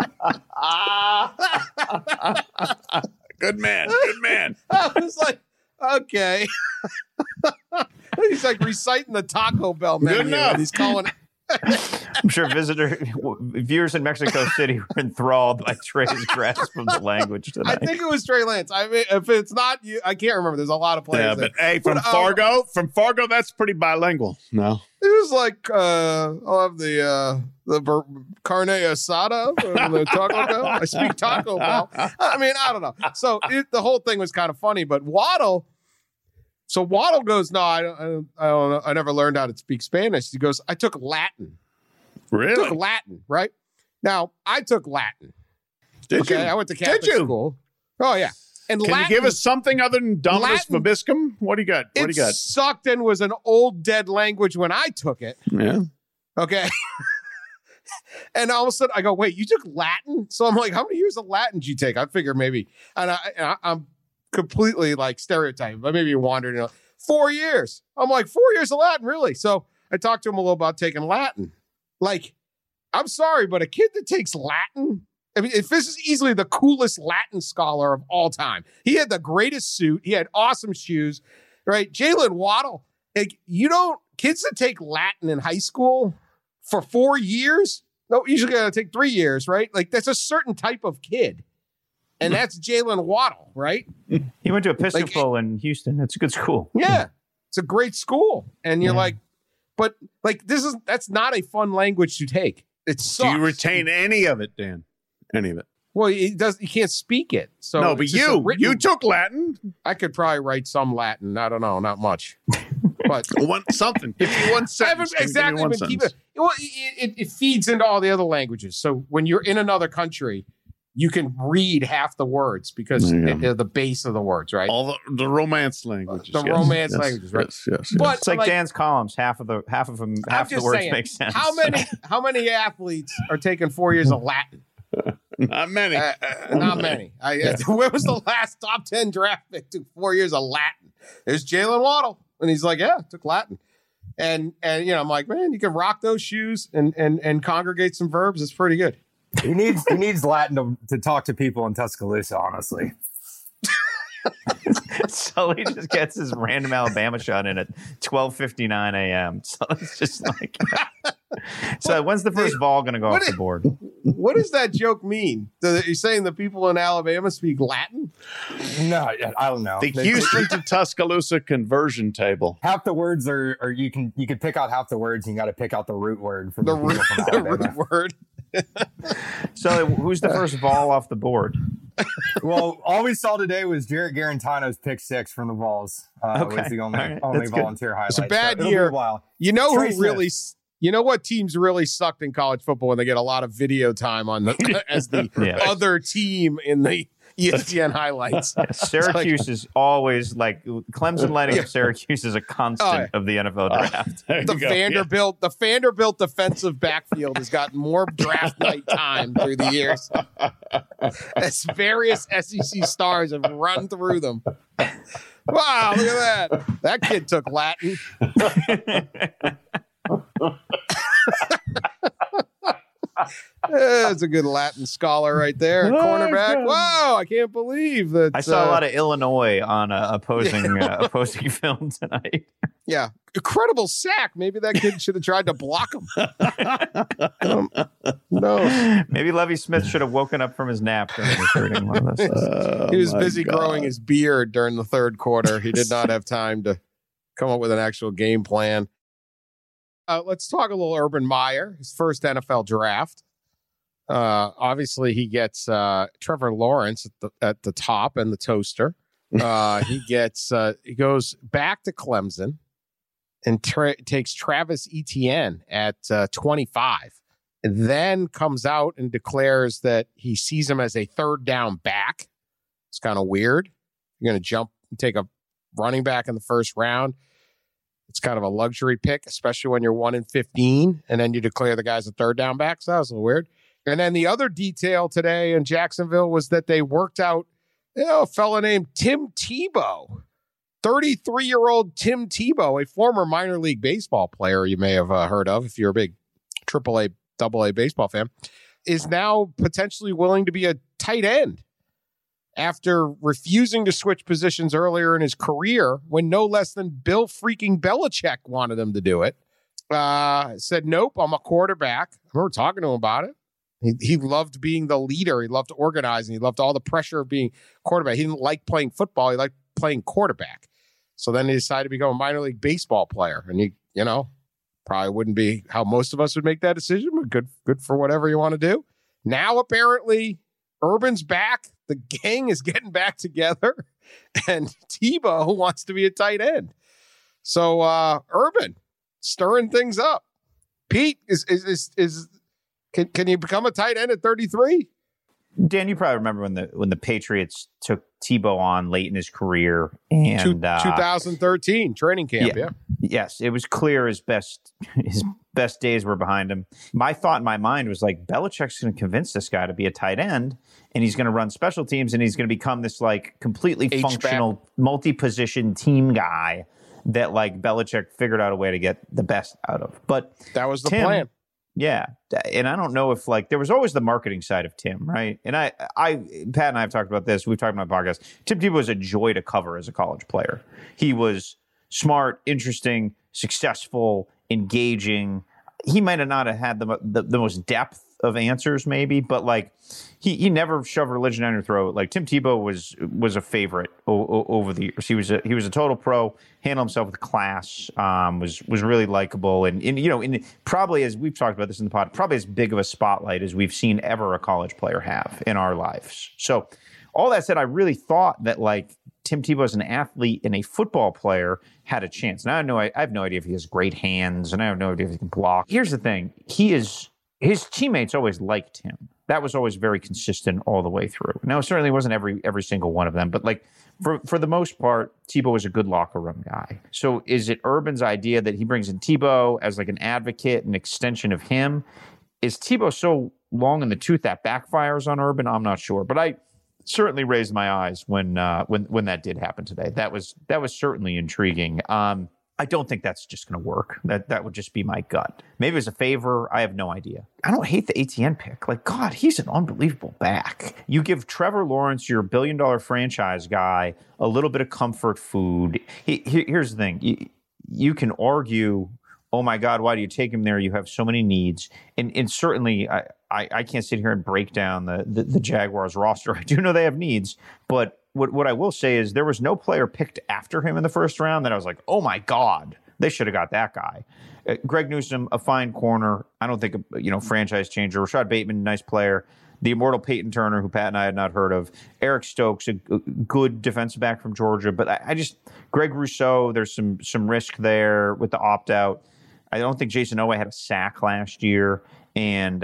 it. Good man. I was like, okay. He's like reciting the Taco Bell menu. Good enough. And he's calling I'm sure viewers in Mexico City were enthralled by Trey's grasp of the language tonight. I think it was Trey Lance. If it's not you, I can't remember. There's a lot of players. Yeah, but hey, from Fargo, that's pretty bilingual. No, it was like I'll have the carne asada from the Taco Bell. I speak Taco Bell. I don't know. So the whole thing was kind of funny, but Waddle. So Waddle goes, no, I don't know. I never learned how to speak Spanish. He goes, I took Latin. Really? I took Latin, right? Now, I took Latin. Did you? I went to Catholic school. Oh, yeah. And Can Latin, you give us something other than Dominus Vobiscum? What do you got? It sucked and was an old dead language when I took it. Yeah. Okay. And all of a sudden I go, wait, you took Latin? So I'm like, how many years of Latin did you take? I figure maybe, and I'm completely like stereotyping, but maybe you wandered 4 years. I'm like, 4 years of Latin, really? So I talked to him a little about taking Latin. Like, I'm sorry, but a kid that takes Latin, if this is easily the coolest Latin scholar of all time. He had the greatest suit. He had awesome shoes, right? Jalen Waddle, like, kids that take Latin in high school for 4 years, no, usually got to take 3 years, right? Like, that's a certain type of kid. And that's Jalen Waddle, right? He went to Episcopal in Houston. It's a good school. Yeah. It's a great school. And you're like, but like, that's not a fun language to take. It sucks. Do you retain any of it, Dan? Any of it? Well, he can't speak it. So No, but you took Latin. I could probably write some Latin. I don't know, not much. But Something. Give me one sentence. Exactly. Give me one But sentence. it feeds into all the other languages. So when you're in another country, you can read half the words because they're the base of the words, right? All the romance languages. Romance languages, right? Yes. But It's like Dan's columns. Half of the words make sense. How many athletes are taking 4 years of Latin? Not many. Not many. Where was the last top 10 draft pick took 4 years of Latin? There's Jalen Waddle. And he's like, yeah, took Latin. And I'm like, man, you can rock those shoes and congregate some verbs. It's pretty good. He needs Latin to talk to people in Tuscaloosa, honestly. Sully just gets his random Alabama shot in at 12:59 a.m. So it's just like, so when's the first ball going to go off the board? What does that joke mean? You're saying the people in Alabama speak Latin? No, I don't know. The Houston to Tuscaloosa conversion table. Half the words are you can pick out half the words. And you got to pick out the root word from the root word. So who's the first ball off the board? Well, all we saw today was Jarrett Garantano's pick 6 from the Vols. Was the only volunteer highlight. It's a bad year. You know who really? You know what teams really sucked in college football when they get a lot of video time on as the other team in the ESPN highlights. Yeah, Syracuse is always like Clemson lighting up Syracuse is a constant of the NFL draft. The Vanderbilt defensive backfield has gotten more draft night time through the years as various SEC stars have run through them. Wow, look at that. That kid took Latin. That's a good Latin scholar right there. Cornerback. Wow, I can't believe that. I saw a lot of Illinois on opposing film tonight. Yeah. Incredible sack. Maybe that kid should have tried to block him. No. Maybe Lovie Smith should have woken up from his nap during recruiting one of those. He was busy growing his beard during the third quarter. He did not have time to come up with an actual game plan. Let's talk a little Urban Meyer, his first NFL draft. Obviously, he gets Trevor Lawrence at the top and the toaster. He goes back to Clemson and takes Travis Etienne at 25. And then comes out and declares that he sees him as a third down back. It's kind of weird. You're going to jump and take a running back in the first round. It's kind of a luxury pick, especially when you're 1-15, and then you declare the guy's a third down back. So that was a little weird. And then the other detail today in Jacksonville was that they worked out a fella named Tim Tebow, 33-year-old Tim Tebow, a former minor league baseball player you may have heard of if you're a big AAA, AA baseball fan, is now potentially willing to be a tight end after refusing to switch positions earlier in his career when no less than Bill freaking Belichick wanted him to do it. Said, nope, I'm a quarterback. I remember talking to him about it. He loved being the leader. He loved organizing. He loved all the pressure of being quarterback. He didn't like playing football. He liked playing quarterback. So then he decided to become a minor league baseball player. And probably wouldn't be how most of us would make that decision, but good for whatever you want to do. Now, apparently, Urban's back. The gang is getting back together, and Tebow wants to be a tight end. So Urban stirring things up. Pete can you become a tight end at 33? Dan, you probably remember when the Patriots took Tebow on late in his career, and 2013 training camp. Yeah. Yes, it was clear his best days were behind him. My thought in my mind was like, Belichick's going to convince this guy to be a tight end, and he's going to run special teams, and he's going to become this like completely functional multi-position team guy that like Belichick figured out a way to get the best out of. But that was the plan. Yeah. And I don't know if like there was always the marketing side of Tim, right? And I Pat and I have talked about this. We've talked about my podcast. Tim Tebow was a joy to cover as a college player. He was smart, interesting, successful, engaging. He might have not have had the most depth of answers, maybe, but like he never shoved religion down your throat. Like Tim Tebow was a favorite over the years. He was a total pro, handled himself with class, was really likable, and probably, as we've talked about this in the pod, probably as big of a spotlight as we've seen ever a college player have in our lives. So all that said, I really thought that like Tim Tebow as an athlete and a football player had a chance. Now I have no idea if he has great hands, and I have no idea if he can block. Here's the thing: his teammates always liked him. That was always very consistent all the way through. Now, it certainly wasn't every single one of them, but like for the most part, Tebow was a good locker room guy. So is it Urban's idea that he brings in Tebow as like an advocate, an extension of him? Is Tebow so long in the tooth that backfires on Urban? I'm not sure, but I certainly raised my eyes when that did happen today. That was certainly intriguing. I don't think that's just going to work. That would just be my gut. Maybe it's a favor. I have no idea. I don't hate the Etienne pick. Like, God, he's an unbelievable back. You give Trevor Lawrence, your $1 billion franchise guy, a little bit of comfort food. Here's the thing. You can argue, oh my God, why do you take him there? You have so many needs. And certainly I can't sit here and break down the Jaguars roster. I do know they have needs, but what I will say is there was no player picked after him in the first round that I was like, oh my God, they should have got that guy. Greg Newsome, a fine corner. I don't think, franchise changer. Rashad Bateman, nice player. The immortal Peyton Turner, who Pat and I had not heard of. Eric Stokes, a good defensive back from Georgia. But Greg Rousseau, there's some risk there with the opt-out. I don't think Jason Owe had a sack last year. And,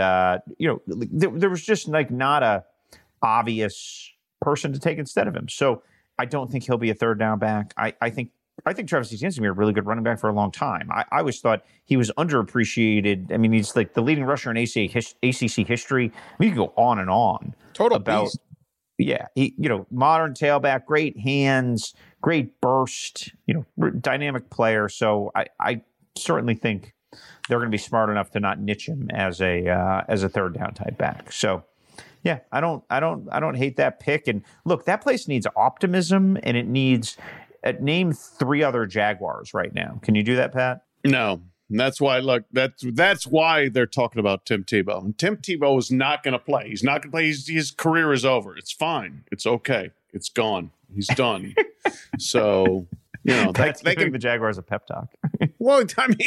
there was just like not a obvious person to take instead of him. So I don't think he'll be a third down back. I think Travis Etienne's going to be a really good running back for a long time. I always thought he was underappreciated. I mean, he's like the leading rusher in ACC history. I mean, you can go on and on. Total beast. Yeah. Modern tailback, great hands, great burst, dynamic player. So I certainly think they're going to be smart enough to not niche him as a third down type back. So yeah, I don't hate that pick. And look, that place needs optimism, and it needs name 3 other Jaguars right now. Can you do that, Pat? No. And that's why, look, that's why they're talking about Tim Tebow. And Tim Tebow is not going to play. He's not going to play. His career is over. It's fine. It's okay. It's gone. He's done. So, they give the Jaguars a pep talk. Well,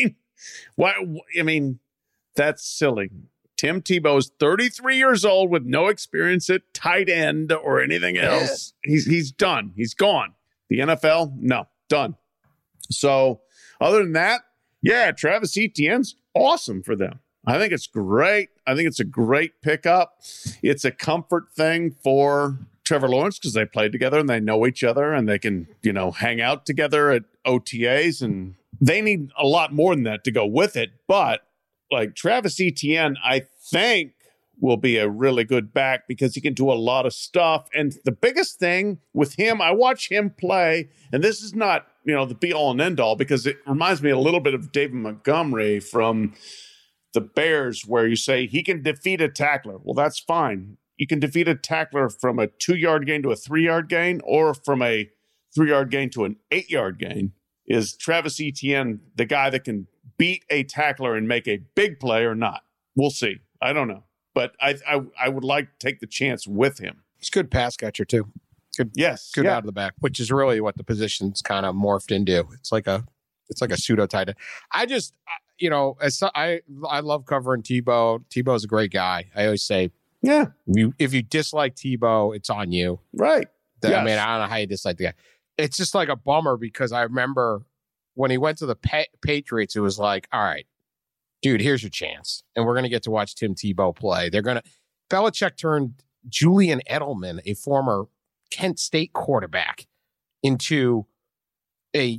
I mean, that's silly. Tim Tebow is 33 years old with no experience at tight end or anything else. He's done. He's gone. The NFL, no, done. So other than that, yeah, Travis Etienne's awesome for them. I think it's great. I think it's a great pickup. It's a comfort thing for Trevor Lawrence because they played together and they know each other and they can, hang out together at OTAs, and they need a lot more than that to go with it. But like Travis Etienne, I think will be a really good back because he can do a lot of stuff. And the biggest thing with him, I watch him play, and this is not, the be all and end all, because it reminds me a little bit of David Montgomery from the Bears, where you say he can defeat a tackler. Well, that's fine. You can defeat a tackler from a 2-yard gain to a 3-yard gain, or from a 3-yard gain to an 8-yard gain. Is Travis Etienne the guy that can beat a tackler and make a big play or not? We'll see. I don't know. But I would like to take the chance with him. He's a good pass catcher, too. Good out of the back, which is really what the position's kind of morphed into. It's like a pseudo tight end. I just, I love covering Tebow. Tebow's a great guy. I always say, yeah, if you dislike Tebow, it's on you. Right. Yes. I mean, I don't know how you dislike the guy. It's just like a bummer because I remember when he went to the Patriots, it was like, all right, dude, here's your chance. And we're going to get to watch Tim Tebow play. Belichick turned Julian Edelman, a former Kent State quarterback, into a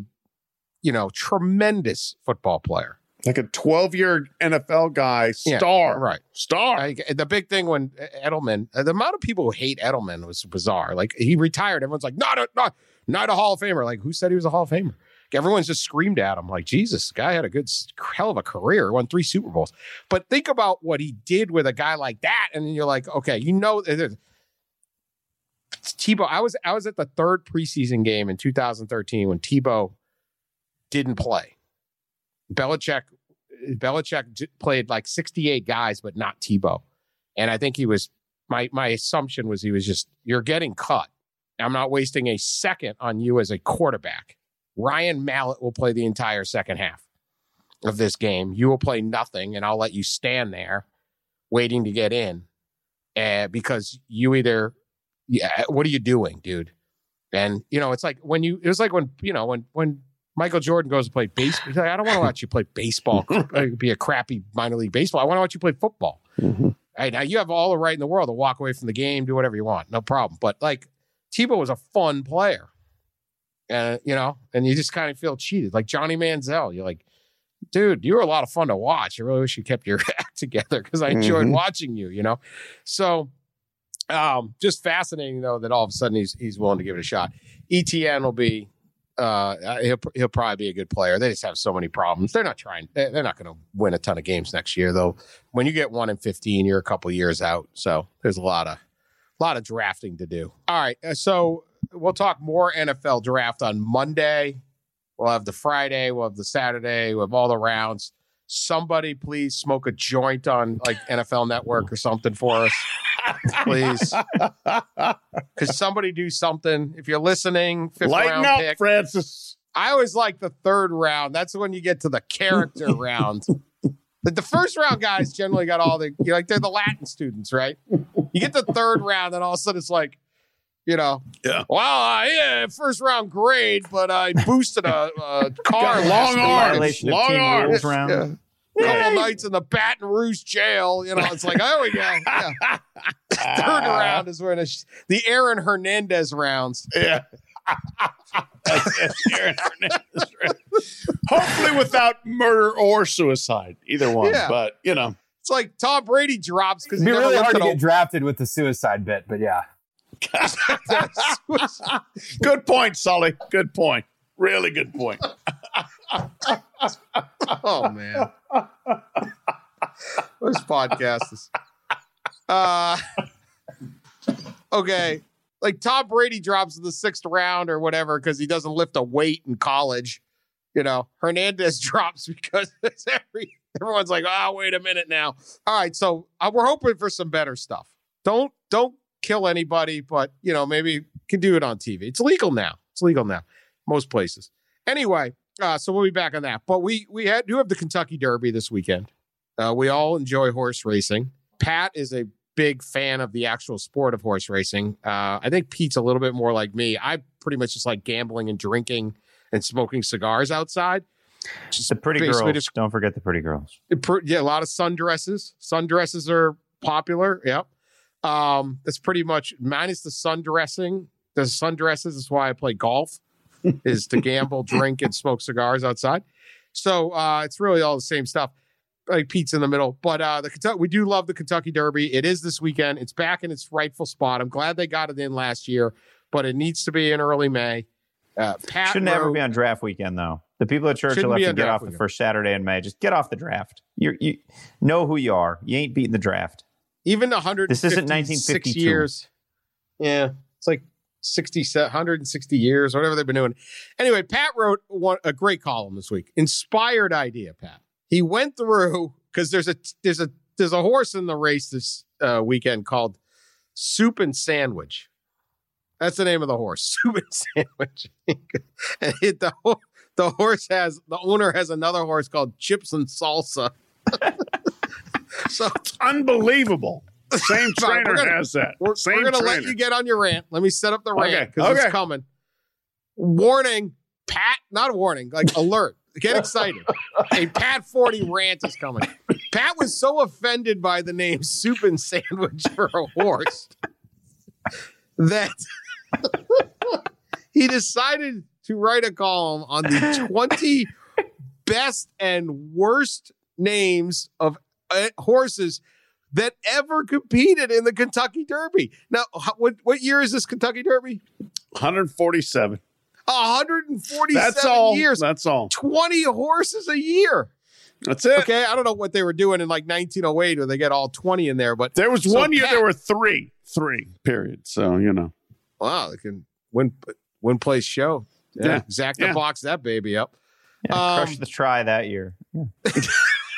tremendous football player. Like a 12-year NFL guy, star. Yeah, right. Star. The big thing when Edelman, the amount of people who hate Edelman was bizarre. Like, he retired. Everyone's like, not a Hall of Famer. Like, who said he was a Hall of Famer? Everyone's just screamed at him like, Jesus, the guy had a hell of a career, won 3 Super Bowls. But think about what he did with a guy like that. And then you're like, okay, Tebow, I was at the 3rd preseason game in 2013 when Tebow didn't play. Belichick Belichick played like 68 guys, but not Tebow. And I think he was, my assumption was he was just, you're getting cut. I'm not wasting a second on you as a quarterback. Ryan Mallett will play the entire second half of this game. You will play nothing, and I'll let you stand there waiting to get in because you either, what are you doing, dude? And, it's like when Michael Jordan goes to play baseball, he's like, I don't want to watch you play baseball, be a crappy minor league baseball. I want to watch you play football. Mm-hmm. Right, now you have all the right in the world to walk away from the game, do whatever you want. No problem. But like Tebow was a fun player. And, and you just kind of feel cheated. Like Johnny Manziel, you're like, dude, you were a lot of fun to watch. I really wish you kept your act together because I enjoyed watching you, So just fascinating, though, that all of a sudden he's willing to give it a shot. ETN will be, he'll probably be a good player. They just have so many problems. They're not trying. They're not going to win a ton of games next year, though. When you get 1-15, you're a couple years out. So there's a lot of drafting to do. All right. So we'll talk more NFL draft on Monday. We'll have the Friday. We'll have the Saturday. We'll have all the rounds. Somebody please smoke a joint on like NFL Network or something for us. Please. Could somebody do something? If you're listening, fifth Lighten round up, pick. Francis. I always like the third round. That's when you get to the character round. The first round guys generally got all they're the Latin students, right? You get the third round, and all of a sudden it's like, well, first round grade, but I boosted a car. Long arms. Round. Couple nights in the Baton Rouge jail. It's like, there we go. Yeah. Third round is where the Aaron Hernandez rounds. Yeah. Aaron Hernandez round. Hopefully without murder or suicide. Either one. Yeah. But, It's like Tom Brady drops because it'd be really hard to get drafted with the suicide bit, but yeah. Good point, Sully. Good point. Really good point. Oh, man. This podcast is... okay. Like Tom Brady drops in the 6th round or whatever because he doesn't lift a weight in college. Hernandez drops because everyone's like, wait a minute now. All right, so we're hoping for some better stuff. Don't kill anybody, but, maybe can do it on TV. It's legal now. Most places. Anyway, so we'll be back on that. But we do have the Kentucky Derby this weekend. We all enjoy horse racing. Pat is a big fan of the actual sport of horse racing. I think Pete's a little bit more like me. I pretty much just like gambling and drinking and smoking cigars outside. Just the pretty girls. Don't forget the pretty girls. A lot of sundresses. Sundresses are popular. Yep. That's pretty much minus the sundressing. The sundresses is why I play golf, is to gamble, drink, and smoke cigars outside. So it's really all the same stuff. Like Pete's in the middle. But we do love the Kentucky Derby. It is this weekend. It's back in its rightful spot. I'm glad they got it in last year, but it needs to be in early May. Pat should never be on draft weekend, though. The people at Churchill have to get off the first Saturday in May. Just get off the draft. You know who you are. You ain't beating the draft. Even 156 This isn't 1952. years. Yeah, it's like 160 years, whatever they've been doing. Anyway, Pat wrote a great column this week. Inspired idea, Pat. He went through because there's a horse in the race this weekend called Soup and Sandwich. That's the name of the horse, Soup and Sandwich. And the owner has another horse called Chips and Salsa. So it's unbelievable. Same trainer has that. We're going to let you get on your rant. Let me set up the rant because it's coming. Warning, Pat, not a warning, like alert. Get excited. A Pat 40 rant is coming. Pat was so offended by the name Soup and Sandwich for a horse that he decided to write a column on the 20 best and worst names of horses that ever competed in the Kentucky Derby. Now, what year is this Kentucky Derby? 147. 147 years. That's all. 20 horses a year. That's it. Okay, I don't know what they were doing in like 1908 where they get all 20 in there, but there was one year there were three, period. So, Wow, they can win place show. Yeah. Exact the box that baby up. Yeah, crushed the try that year. Yeah.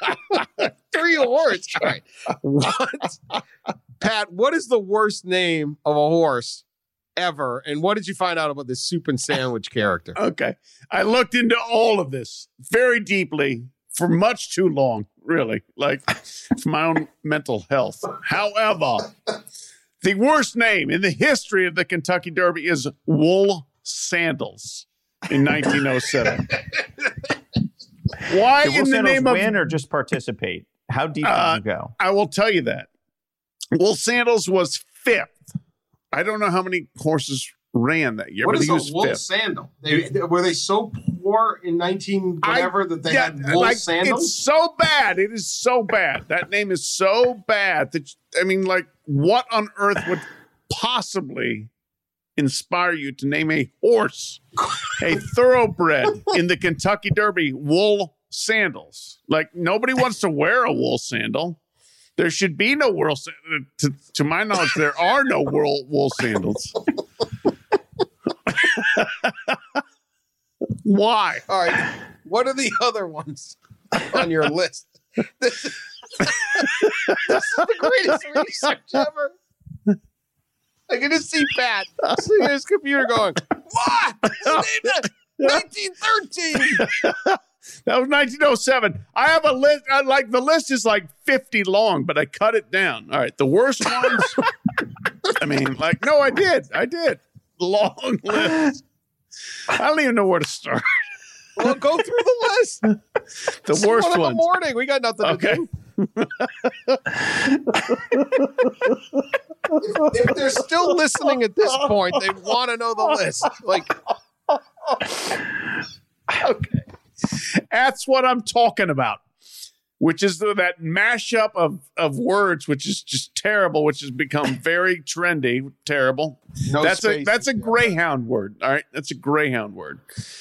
3 horse. All right. What? Pat, what is the worst name of a horse ever? And what did you find out about this soup and sandwich character? Okay. I looked into all of this very deeply for much too long, really, like for my own mental health. However, the worst name in the history of the Kentucky Derby is Wool Sandals in 1907. Why in the name of win or just participate? How deep did you go? I will tell you that. Wool Sandals was 5th. I don't know how many horses ran that year. What but is he was a wool 5th. sandal? Were they so poor in 19 whatever that they had wool sandals? It's so bad. It is so bad. That name is so bad that what on earth would possibly inspire you to name a horse a thoroughbred in the Kentucky Derby wool sandals? Like, nobody wants to wear a wool sandal. There should be no wool sandals. To my knowledge, there are no wool sandals. Why? All right. What are the other ones on your list? This is the greatest research ever. I can just see Pat sitting at his computer going, what? 1913. That was 1907. I have a list. The list is like 50 long, but I cut it down. All right. The worst ones. No, I did. Long list. I don't even know where to start. Well, go through the list. The worst one in ones. the morning. We got nothing to do. If they're still listening at this point, they want to know the list. Okay. That's what I'm talking about, which is that mashup of words, which is just terrible, which has become very trendy. Terrible. That's a Greyhound word. All right. That's a Greyhound word.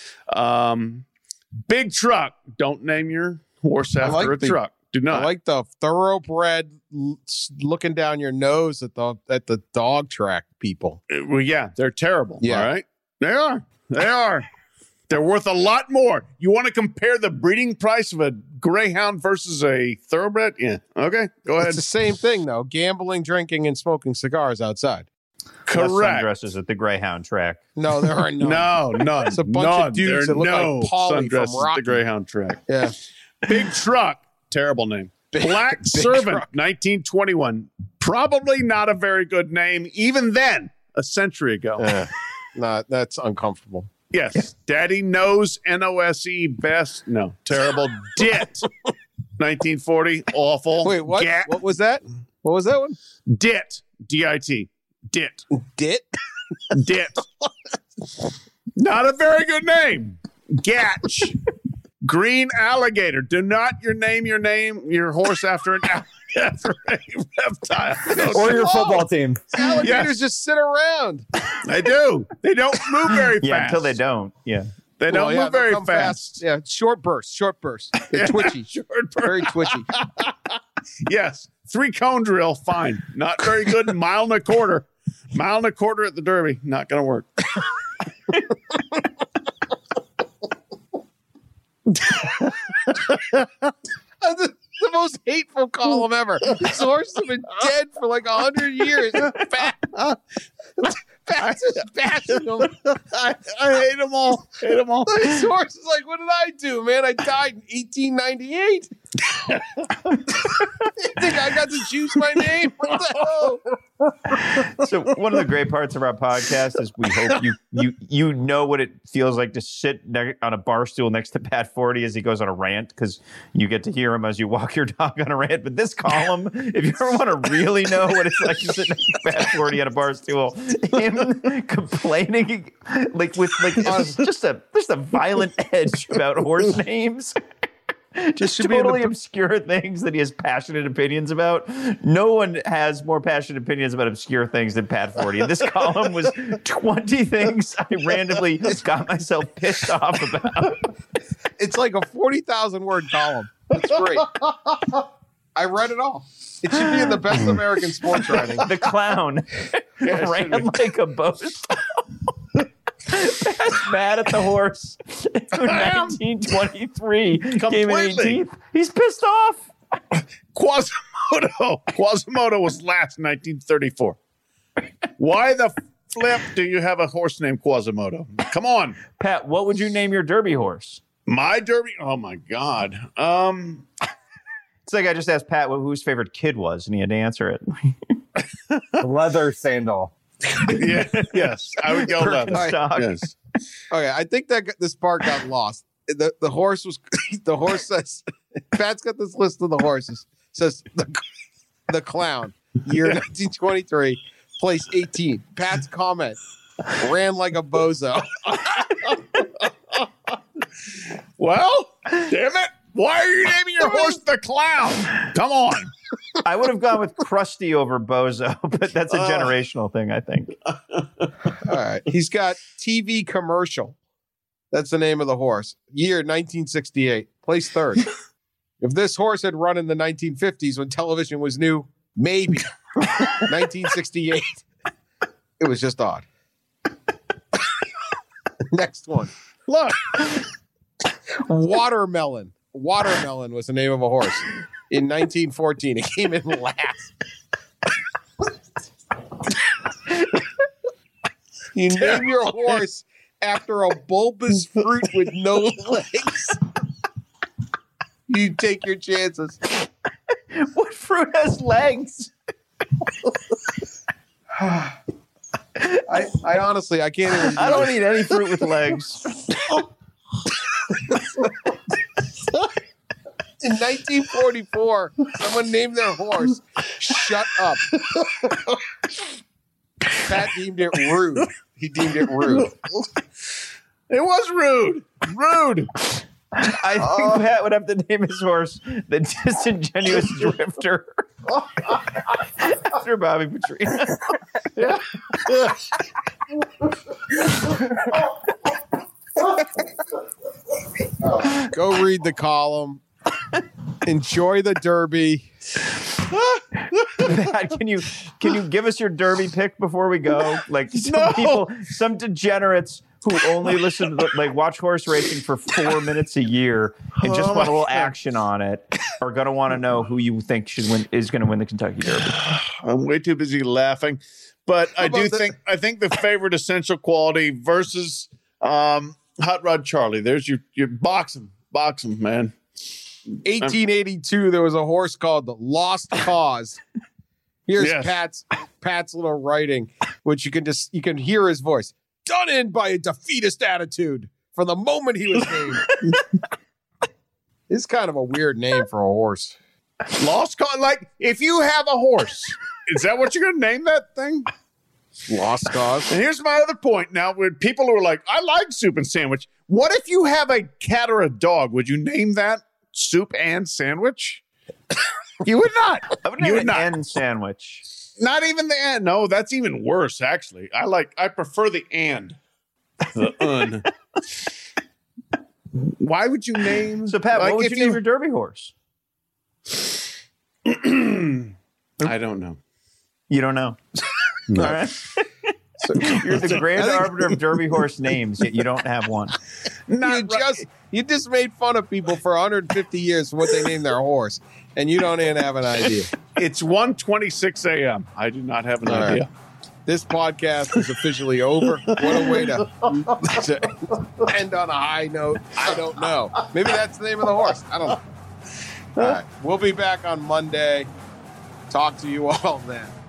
Big truck. Don't name your horse after a truck. Do not. I like the thoroughbred looking down your nose at the dog track people. Well, yeah, they're terrible. Yeah. All right. They are. They're worth a lot more. You want to compare the breeding price of a Greyhound versus a thoroughbred? Yeah. Okay. Go ahead. It's the same thing, though. Gambling, drinking, and smoking cigars outside. Correct. Sundresses at the Greyhound track. No, there are none. No, none. It's a bunch of dudes that look like Paulie from sundresses at Rocky. the Greyhound track. Yeah. Big Truck. Terrible name. Black Servant, Truck. 1921. Probably not a very good name, even then, a century ago. That's uncomfortable. Yes. Daddy Knows, N-O-S-E, best. No. Terrible. Dit. 1940. Awful. Wait, what? What was that? What was that one? Dit. D-I-T. Dit. Dit? Dit. Not a very good name. Gatch. Green Alligator. Do not name your horse after an after a reptile. Or your football team. Alligators just sit around. They do. They don't move very fast. Yeah, until they don't. Yeah. They don't move very fast. Yeah, short bursts. They're twitchy. Very twitchy. Yes. 3-cone drill, fine. Not very good. 1.25 miles. 1.25 miles at the Derby. Not going to work. The most hateful column ever. These horses have been dead for like 100 years. Pat is bashing them. I hate them all. These horses, like, what did I do, man? I died in 1898. You think I got to choose my name? What the hell? So one of the great parts of our podcast is we hope you know what it feels like to sit on a bar stool next to Pat Forty as he goes on a rant, because you get to hear him as you walk your dog on a rant. But this column, if you ever want to really know what it's like to sit next to Pat Forty on a bar stool, him complaining just a violent edge about horse names. Just totally obscure things that he has passionate opinions about. No one has more passionate opinions about obscure things than Pat Forty. And this column was 20 things I randomly got myself pissed off about. It's like a 40,000 word column. It's great. I read it all. It should be in the best American sports writing. The clown ran like a boat. Pat guy's mad at the horse who 1923 came in 18th. He's pissed off. Quasimodo was last in 1934. Why the flip do you have a horse named Quasimodo? Come on. Pat, what would you name your Derby horse? My Derby? Oh, my God. It's like I just asked Pat who his favorite kid was, and he had to answer it. Leather Sandal. Yes, I would go leather. Yes. Okay, I think that this part got lost. The horse was the horse says Pat's got this list of the horses. Says the clown, year 1923, place 18. Pat's comment, ran like a bozo. Well, damn it. Why are you naming your horse the Clown? Come on. I would have gone with Krusty over Bozo, but that's a generational thing, I think. All right. He's got TV commercial. That's the name of the horse. Year 1968. Place third. If this horse had run in the 1950s when television was new, maybe. 1968. It was just odd. Next one. Look. Watermelon. Watermelon was the name of a horse. In 1914, it came in last. You name your horse after a bulbous fruit with no legs. You take your chances. What fruit has legs? I honestly, I can't even. I don't eat any fruit with legs. In 1944, someone named their horse Shut Up. Pat deemed it rude. He deemed it rude. It was rude. Rude. I think Pat would have to name his horse the Disingenuous Drifter after Bobby Petrino. Go read the column. Enjoy the Derby. Pat, can you give us your Derby pick before we go? Like some degenerates who only listen to watch horse racing for 4 minutes a year and just want a little action on it are going to want to know who you think is going to win the Kentucky Derby. I'm way too busy laughing, but I think the favorite essential quality versus Hot Rod Charlie. There's your box 'em, man. 1882, there was a horse called the Lost Cause. Here's Pat's little writing, which you can hear his voice. Done in by a defeatist attitude from the moment he was named. It's kind of a weird name for a horse. Lost Cause, like if you have a horse, is that what you're going to name that thing? Lost Cause. And here's my other point. Now, with people who are like, I like soup and sandwich. What if you have a cat or a dog? Would you name that soup and sandwich? You would not. I would name it and sandwich. Not even the and. No, that's even worse, actually. I prefer the and. The un. Why would you name... So, Pat, what would you name your Derby horse? I don't know. You don't know? No. All right. So you're the grand arbiter of Derby horse names, yet you don't have one. You just made fun of people for 150 years for what they named their horse, and you don't even have an idea. It's 1:26 a.m. I do not have an idea. Right. This podcast is officially over. What a way to end on a high note. I don't know. Maybe that's the name of the horse. I don't know. All right. We'll be back on Monday. Talk to you all then.